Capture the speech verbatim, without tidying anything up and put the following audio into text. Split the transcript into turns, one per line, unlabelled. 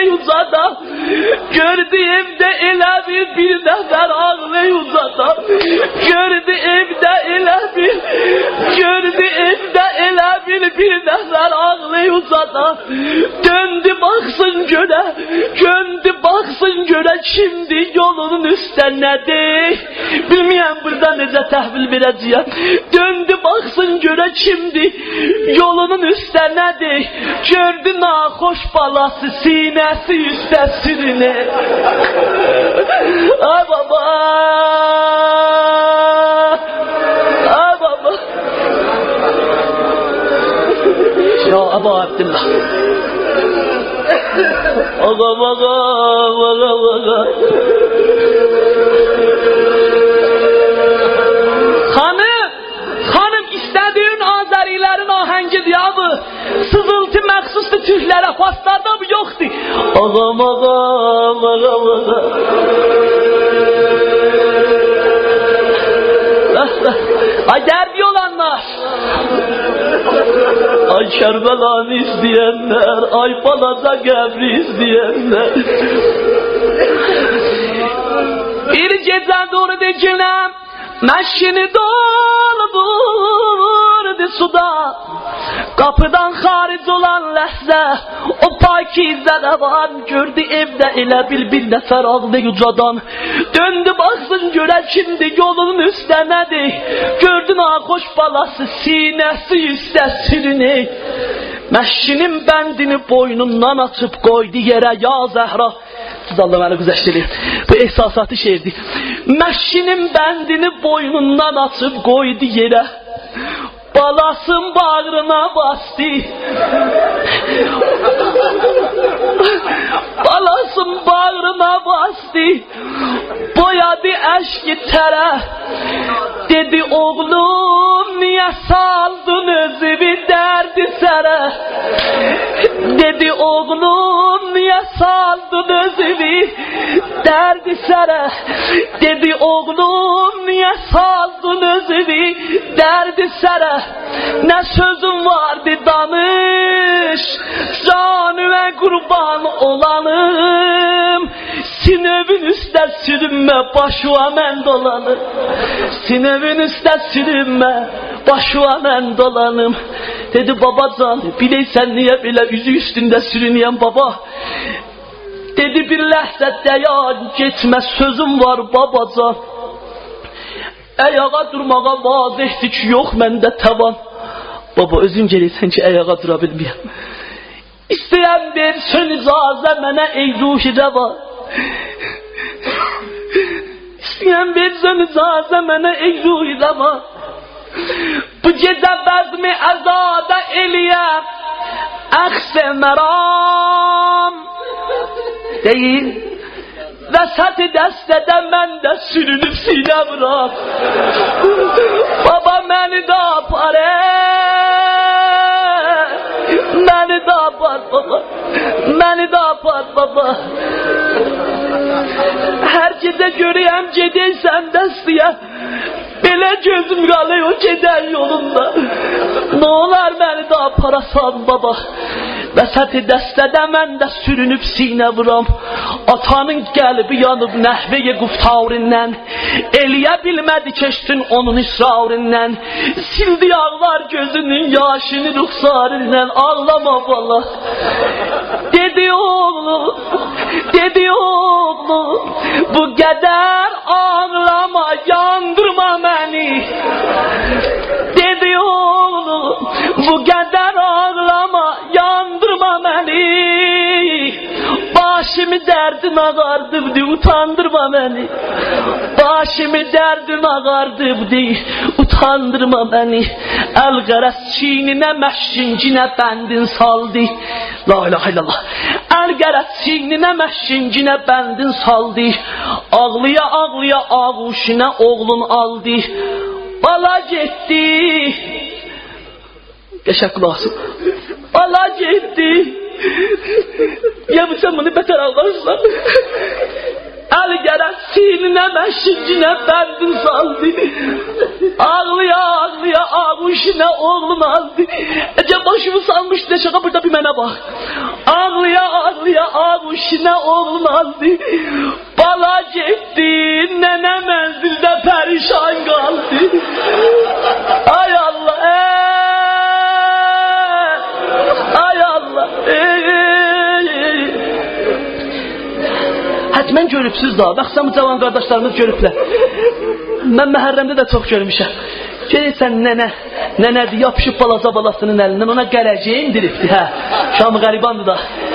uzada. Gördüğümde elə bir bir nəfər ağlı uzada. Gördüğümde elə bir, gördüğümde elə bir bir nəfər ağlı uzada. Döndü baksın göre, döndü baksın göre şimdi yolunun üstündedir. Bilmeyen burada nece təhvil verəcəyəm. Döndü baksın göre şimdi yolunun üstündedir. Gördü nahoş balası sinesi üstte sürünür. Ay baba, ay baba. Ya Ebu Abdillah. Ağa ağa ağa ağa. Hanım, hanım istediğin Azerilerin ahengidir ya bu. Sızıltı məxsusdur Türklərə, paslarda bu yoxdur. Ağa ağa ağa ağa. Ay derdi olanlar. Ay Kərbəlanı izləyənlər, ay balaca qəbri izləyənlər. Bir gecə doğru dikiləm, məşini doldurdu suda. Kapıdan xaric olan ləhzə, o pakizə rəvan gördü evdə elə bil bir nəfər ağlı ucadan. Döndü baksın göre şimdi yolunun üstündedir. Gördü nahoş balası sinesi üstte sürünür. Məşinin bəndini boynundan açıp koydu yere ya Zəhra. Siz Allah beni güzəşdirir. Bu ehsasatı şeirdir. Məşinin bəndini boynundan açıp koydu yere. Balasın bağrına bastı. Balasın bağrına bastı. Boyadı eşki tere. Dedi oğlum niye saldın özü bir derdi sere. Dedi oğlum niye saldın özü bir derdi sere. Dedi oğlum niye saldın özü bir derdi sere. Ne sözüm vardı danış, canıma kurban olanım. Sinövün üstə sürünmə, başıma mən dolanım. Sinövün üstə sürünmə, başıma mən dolanım. Dedi babacan, bileysən niye belə üzü üstündə sürünüyəm baba. Dedi bir ləhzə dayan, geçmə sözüm var babacan. Ayağa durmağa vazihdir ki yox məndə tavan. Baba özün gelirsən ki ayağa dura bilməyəm. İstəyəm versin icazə mənə ey ruhi rəva. İstəyəm versin icazə mənə ey ruhi rəva. Bu gecə bəzmi əzada eləyəm əxs-i məram. Deyil. Vəsət dəstədə mən də sürünüb sinə vuram. Baba məni də apar məni də apar baba. Məni də apar baba. Hər gecə görəyəm gedəysən dəstəyə. Belə gözüm qalır o gedən yolunda. Nə olar məni də aparasan baba. Vəsət dəstədə mən də sürünüb sinə vuram. Atanın qəlbi yanıb nəhvəyə quftarından. Eləyə bilmədi keçdin onun israrından. Sildi ağlar gözünün yaşını ruxsarından. Ağlama bala. Dedi oğlu, dedi oğlu, bu qədər ağlama, yandırma məni. Dedi oğlu, bu qədər ağlama, yandırma məni. Başımı dərdin ağardıbdı, utandırma məni. Başımı dərdin ağardıbdı, utandırma məni. Əl qərəz çininə məşşincinə bəndin saldı. La ilahe illallah. Əl qərəz çininə məşşincinə bəndin saldı. Ağlıya ağlıya ağuşinə oğlun aldı. Bala getdi. Qəşək qulaqsın. Bala getdi. Ya bu sen bunu beter ağlarsan. El gelen sinine meşincine bendin saldı. Ağlıya ağlıya ağuşine oğlun aldı. Ece başımı salmış ne şaka burada bir mene bak. Ağlıya ağlıya avuşuna oğlandı. Bala gitti, nene menzilde perişan kaldı. Ay Allah, ey, ay Allah. Ey. Hətmən görübsüz da, baxsam cavan qardaşlarımız görüblər. Mən məhərrəmdə də çox görmüşəm. Görürsən nənə, nənədir, yapışıb balaca balasının əlindən ona gələcəyi indiribdi, hə. Şamı qəribandır da.